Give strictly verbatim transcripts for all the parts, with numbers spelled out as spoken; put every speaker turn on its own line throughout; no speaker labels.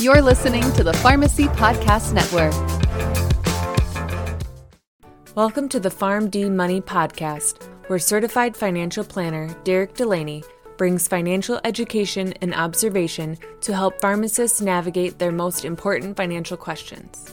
You're listening to the Pharmacy Podcast Network.
Welcome to the PharmD Money Podcast, where certified financial planner Derek Delaney brings financial education and observation to help pharmacists navigate their most important financial questions.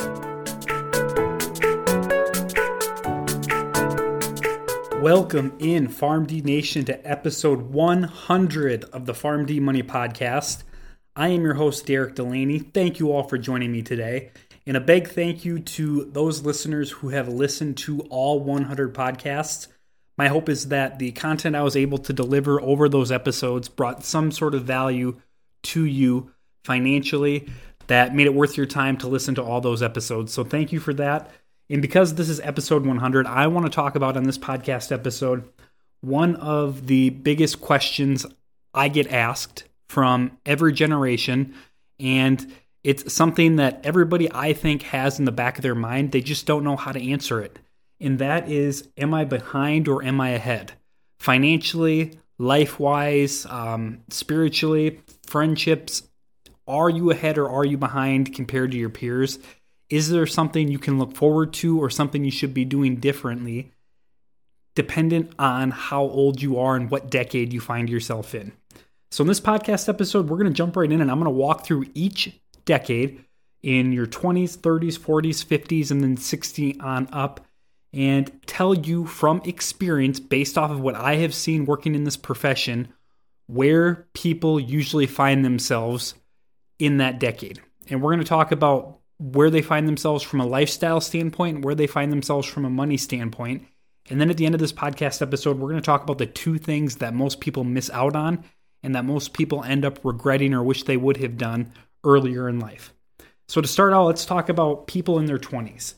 Welcome in PharmD Nation to episode one hundred of the PharmD Money Podcast. I am your host, Derek Delaney. Thank you all for joining me today. And a big thank you to those listeners who have listened to all one hundred podcasts. My hope is that the content I was able to deliver over those episodes brought some sort of value to you financially that made it worth your time to listen to all those episodes. So thank you for that. And because this is episode one hundred, I want to talk about on this podcast episode one of the biggest questions I get asked from every generation, and it's something that everybody I think has in the back of their mind. They just don't know how to answer it. And that is, am I behind or am I ahead? Financially, life-wise, um, spiritually, friendships, are you ahead or are you behind compared to your peers? Is there something you can look forward to or something you should be doing differently, dependent on how old you are and what decade you find yourself in? So in this podcast episode, we're going to jump right in and I'm going to walk through each decade in your twenties, thirties, forties, fifties, and then sixty on up, and tell you from experience, based off of what I have seen working in this profession, where people usually find themselves in that decade. And we're going to talk about where they find themselves from a lifestyle standpoint, where they find themselves from a money standpoint. And then at the end of this podcast episode, we're going to talk about the two things that most people miss out on and that most people end up regretting or wish they would have done earlier in life. So to start out, let's talk about people in their twenties.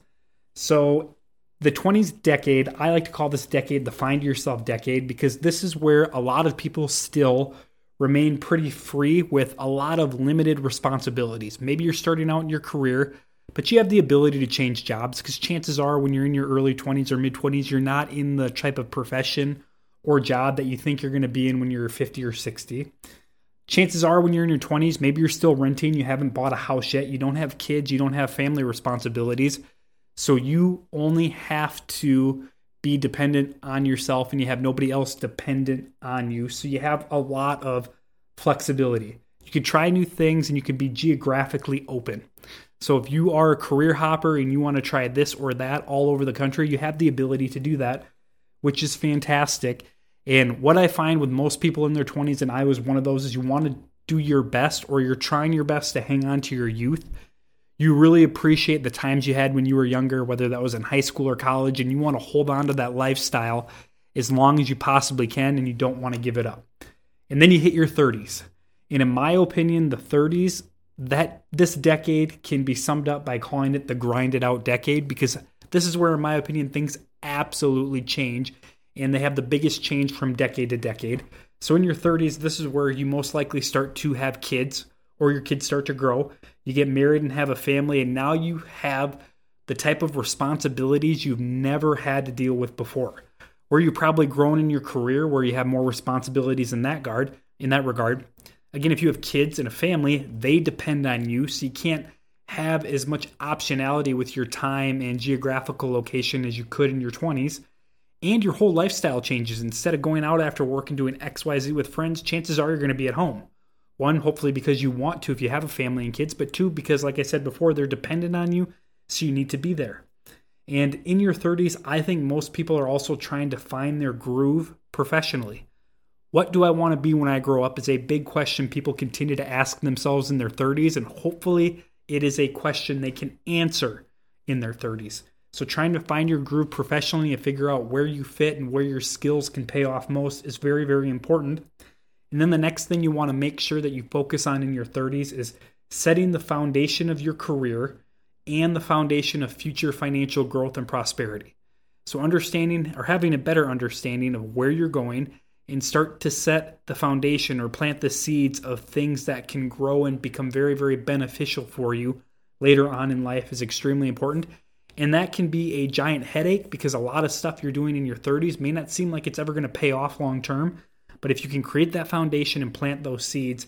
So the twenties decade, I like to call this decade the find yourself decade, because this is where a lot of people still remain pretty free with a lot of limited responsibilities. Maybe you're starting out in your career, but you have the ability to change jobs, because chances are when you're in your early twenties or mid-twenties, you're not in the type of profession or job that you think you're going to be in when you're fifty or sixty. Chances are when you're in your twenties, maybe you're still renting, you haven't bought a house yet, you don't have kids, you don't have family responsibilities, so you only have to be dependent on yourself and you have nobody else dependent on you. So you have a lot of flexibility. You could try new things and you could be geographically open. So if you are a career hopper and you want to try this or that all over the country, you have the ability to do that, which is fantastic. And what I find with most people in their twenties, and I was one of those, is you want to do your best, or you're trying your best to hang on to your youth. You really appreciate the times you had when you were younger, whether that was in high school or college, and you want to hold on to that lifestyle as long as you possibly can, and you don't want to give it up. And then you hit your thirties. And in my opinion, the thirties, that this decade can be summed up by calling it the grind it out decade, because this is where, in my opinion, things absolutely change, and they have the biggest change from decade to decade. So in your thirties, this is where you most likely start to have kids, or your kids start to grow. You get married and have a family, and now you have the type of responsibilities you've never had to deal with before. Or you've probably grown in your career where you have more responsibilities in that guard, in that regard. Again, if you have kids and a family, they depend on you, so you can't have as much optionality with your time and geographical location as you could in your twenties. And your whole lifestyle changes. Instead of going out after work and doing X Y Z with friends, chances are you're going to be at home. One, hopefully because you want to if you have a family and kids, but two, because like I said before, they're dependent on you, so you need to be there. And in your thirties, I think most people are also trying to find their groove professionally. What do I want to be when I grow up is a big question people continue to ask themselves in their thirties, and hopefully it is a question they can answer in their thirties. So trying to find your groove professionally and figure out where you fit and where your skills can pay off most is very, very important. And then the next thing you want to make sure that you focus on in your thirties is setting the foundation of your career and the foundation of future financial growth and prosperity. So understanding or having a better understanding of where you're going and start to set the foundation or plant the seeds of things that can grow and become very, very beneficial for you later on in life is extremely important. And that can be a giant headache because a lot of stuff you're doing in your thirties may not seem like it's ever going to pay off long term. But if you can create that foundation and plant those seeds,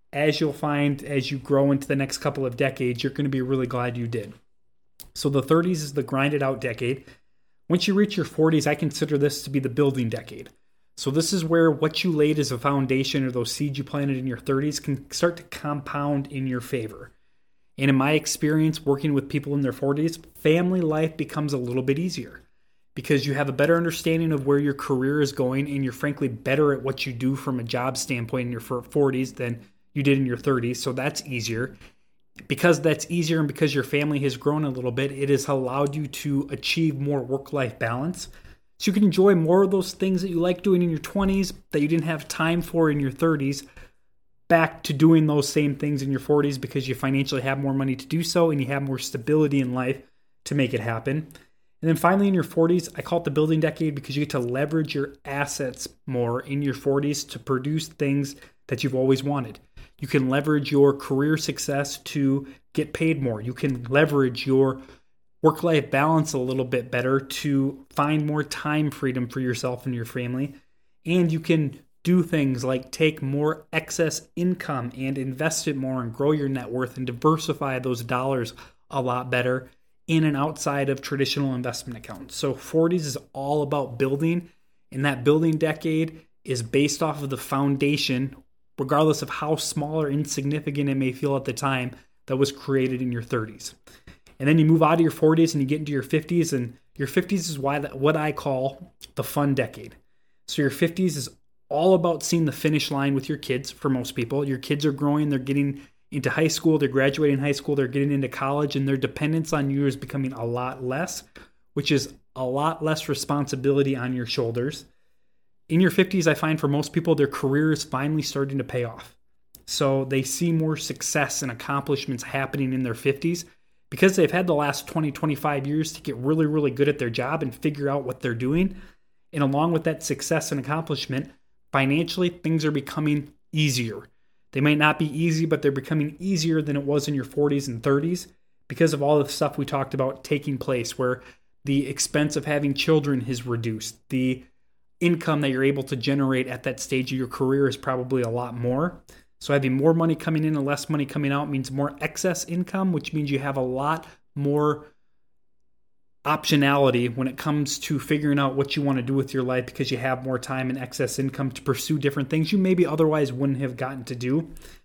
as you'll find as you grow into the next couple of decades, you're going to be really glad you did. So the thirties is the grinded out decade. Once you reach your forties, I consider this to be the building decade. So this is where what you laid as a foundation or those seeds you planted in your thirties can start to compound in your favor. And in my experience working with people in their forties, family life becomes a little bit easier because you have a better understanding of where your career is going and you're frankly better at what you do from a job standpoint in your forties than you did in your thirties. So that's easier. Because that's easier and because your family has grown a little bit, it has allowed you to achieve more work-life balance. So you can enjoy more of those things that you like doing in your twenties that you didn't have time for in your thirties, back to doing those same things in your forties because you financially have more money to do so and you have more stability in life to make it happen. And then finally in your forties, I call it the building decade because you get to leverage your assets more in your forties to produce things that you've always wanted. You can leverage your career success to get paid more. You can leverage your work-life balance a little bit better to find more time freedom for yourself and your family. And you can do things like take more excess income and invest it more and grow your net worth and diversify those dollars a lot better in and outside of traditional investment accounts. So forties is all about building, and that building decade is based off of the foundation, regardless of how small or insignificant it may feel at the time, that was created in your thirties. And then you move out of your forties and you get into your fifties, and your fifties is why that, what I call the fun decade. So your fifties is all about seeing the finish line with your kids for most people. Your kids are growing, they're getting into high school, they're graduating high school, they're getting into college, and their dependence on you is becoming a lot less, which is a lot less responsibility on your shoulders. In your fifties, I find for most people, their career is finally starting to pay off. So they see more success and accomplishments happening in their fifties because they've had the last twenty, twenty-five years to get really, really good at their job and figure out what they're doing. And along with that success and accomplishment, financially, things are becoming easier. They might not be easy, but they're becoming easier than it was in your forties and thirties because of all the stuff we talked about taking place, where the expense of having children is reduced. The income that you're able to generate at that stage of your career is probably a lot more. So having more money coming in and less money coming out means more excess income, which means you have a lot more optionality when it comes to figuring out what you want to do with your life because you have more time and excess income to pursue different things you maybe otherwise wouldn't have gotten to do.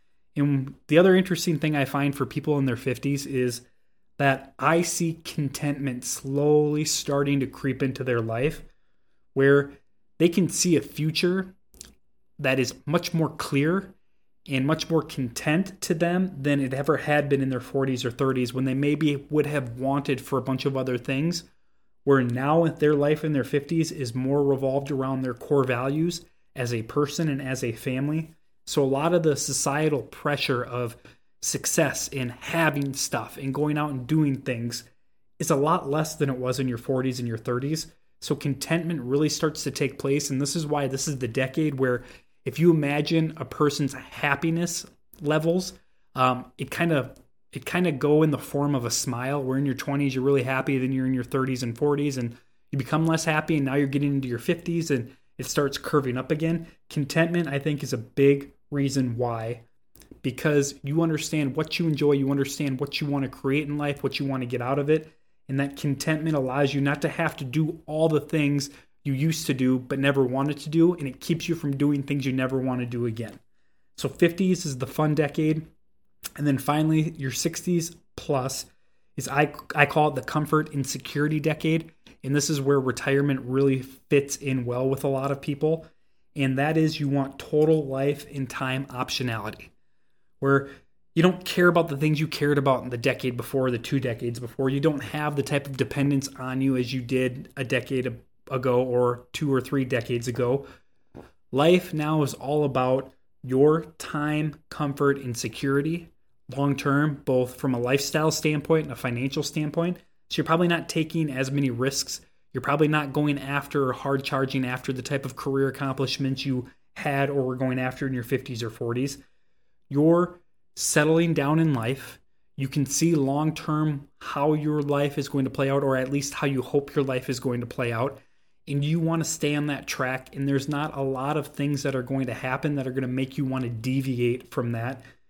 And the other interesting thing I find for people in their fifties is that I see contentment slowly starting to creep into their life, where they can see a future that is much more clear and much more content to them than it ever had been in their forties or thirties, when they maybe would have wanted for a bunch of other things, where now their life in their fifties is more revolved around their core values as a person and as a family. So a lot of the societal pressure of success and having stuff and going out and doing things is a lot less than it was in your forties and your thirties. So contentment really starts to take place. And this is why this is the decade where if you imagine a person's happiness levels, um, it kind of it kind of go in the form of a smile, where in your twenties you're really happy, then you're in your thirties and forties and you become less happy, and now you're getting into your fifties and it starts curving up again. Contentment, I think, is a big reason why, because you understand what you enjoy, you understand what you want to create in life, what you want to get out of it, and that contentment allows you not to have to do all the things you used to do but never wanted to do, and it keeps you from doing things you never want to do again. So fifties is the fun decade. And then finally, your sixties plus is, I, I call it the comfort and security decade. And this is where retirement really fits in well with a lot of people. And that is, you want total life and time optionality, where you don't care about the things you cared about in the decade before, the two decades before. You don't have the type of dependence on you as you did a decade ago or two or three decades ago. Life now is all about your time, comfort, and security long term, both from a lifestyle standpoint and a financial standpoint. So you're probably not taking as many risks. You're probably not going after or hard charging after the type of career accomplishments you had or were going after in your fifties or forties. You're settling down in life. You can see long term how your life is going to play out, or at least how you hope your life is going to play out. And you want to stay on that track, and there's not a lot of things that are going to happen that are going to make you want to deviate from that,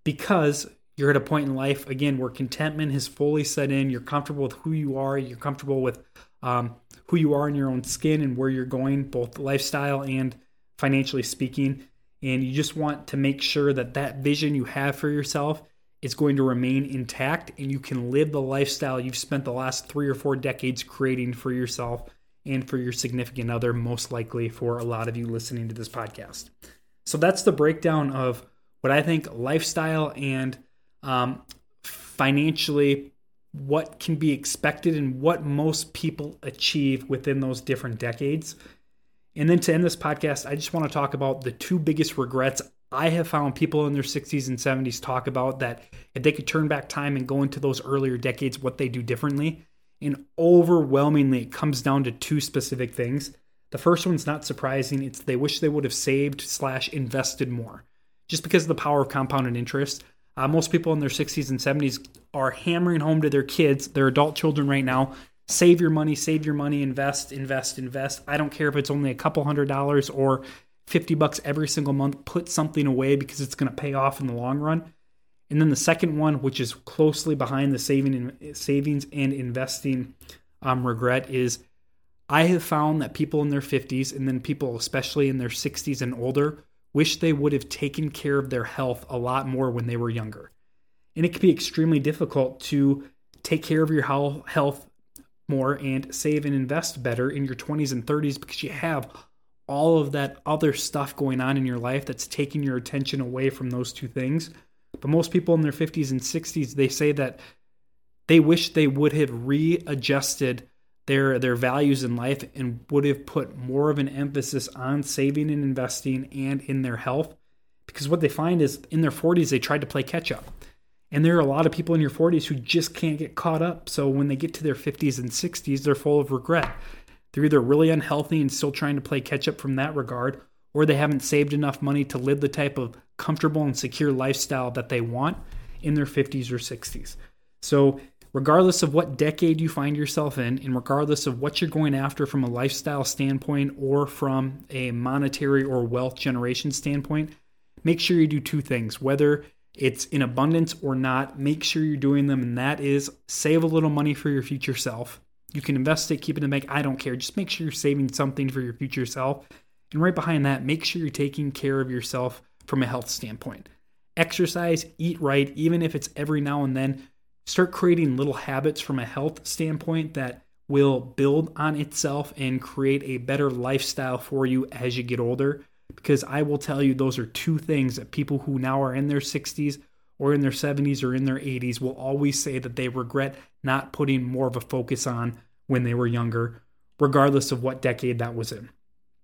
because you're at a point in life, again, where contentment has fully set in. You're comfortable with who you are. You're comfortable with um, who you are in your own skin and where you're going, both lifestyle and financially speaking. And you just want to make sure that that vision you have for yourself is going to remain intact and you can live the lifestyle you've spent the last three or four decades creating for yourself and for your significant other, most likely for a lot of you listening to this podcast. So that's the breakdown of what I think lifestyle and um, financially, what can be expected and what most people achieve within those different decades. And then to end this podcast, I just want to talk about the two biggest regrets I have found people in their sixties and seventies talk about, that if they could turn back time and go into those earlier decades, what they do differently. And overwhelmingly, it comes down to two specific things. The first one's not surprising. It's they wish they would have saved slash invested more, just because of the power of compounded interest. Uh, most people in their sixties and seventies are hammering home to their kids, their adult children right now, save your money, save your money, invest, invest, invest. I don't care if it's only a couple hundred dollars or fifty bucks every single month, put something away because it's going to pay off in the long run. And then the second one, which is closely behind the saving and, savings and investing um, regret, is I have found that people in their fifties and then people especially in their sixties and older wish they would have taken care of their health a lot more when they were younger. And it can be extremely difficult to take care of your health more and save and invest better in your twenties and thirties because you have all of that other stuff going on in your life that's taking your attention away from those two things. But most people in their fifties and sixties, they say that they wish they would have readjusted their their values in life and would have put more of an emphasis on saving and investing and in their health. Because what they find is in their forties, they tried to play catch up. And there are a lot of people in your forties who just can't get caught up. So when they get to their fifties and sixties, they're full of regret. They're either really unhealthy and still trying to play catch up from that regard, or they haven't saved enough money to live the type of comfortable and secure lifestyle that they want in their fifties or sixties. So regardless of what decade you find yourself in, and regardless of what you're going after from a lifestyle standpoint or from a monetary or wealth generation standpoint, make sure you do two things. Whether it's in abundance or not, make sure you're doing them, and that is save a little money for your future self. You can invest it, keep it in the bank, I don't care. Just make sure you're saving something for your future self. And right behind that, make sure you're taking care of yourself from a health standpoint. Exercise, eat right, even if it's every now and then. Start creating little habits from a health standpoint that will build on itself and create a better lifestyle for you as you get older. Because I will tell you, those are two things that people who now are in their sixties or in their seventies or in their eighties will always say that they regret not putting more of a focus on when they were younger, regardless of what decade that was in.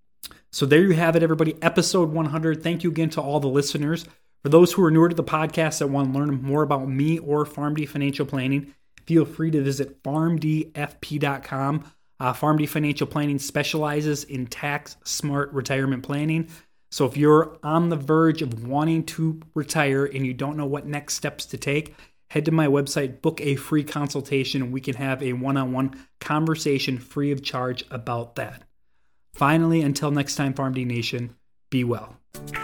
So there you have it, everybody. Episode one hundred. Thank you again to all the listeners. For those who are newer to the podcast that want to learn more about me or PharmD Financial Planning, feel free to visit farm d f p dot com. Uh, PharmD Financial Planning specializes in tax-smart retirement planning. So if you're on the verge of wanting to retire and you don't know what next steps to take, head to my website, book a free consultation, and we can have a one-on-one conversation free of charge about that. Finally, until next time, PharmD Nation, be well.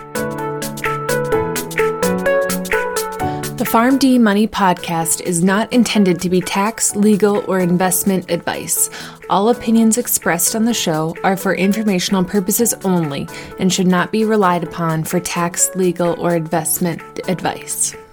The PharmD Money Podcast is not intended to be tax, legal, or investment advice. All opinions expressed on the show are for informational purposes only and should not be relied upon for tax, legal, or investment advice.